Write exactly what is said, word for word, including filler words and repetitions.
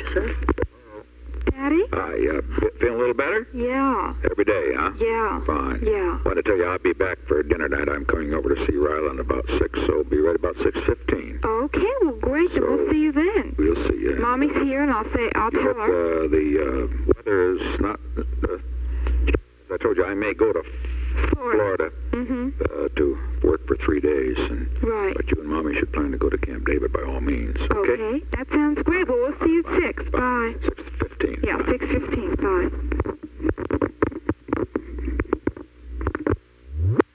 sir. Daddy? Hi, uh, feeling a little better? Yeah. Every day, huh? Yeah. Fine. Yeah. Want to tell you I'll be back for dinner tonight. I'm coming over to see Ryland about six, so be ready about six fifteen. Okay, well, great. Then So, we'll see you then. We'll see you. Mommy's here, and I'll say, I'll tell But, her. uh, the uh, weather is not... Uh, as I told you, I may go to Florida, Mm-hmm. uh, to work for three days. And, Right. But you and Mommy should plan to go to Camp David by all means, okay? Okay, that sounds great. Well, we'll see you at six. Bye. six fifteen. Yeah, six fifteen. Bye.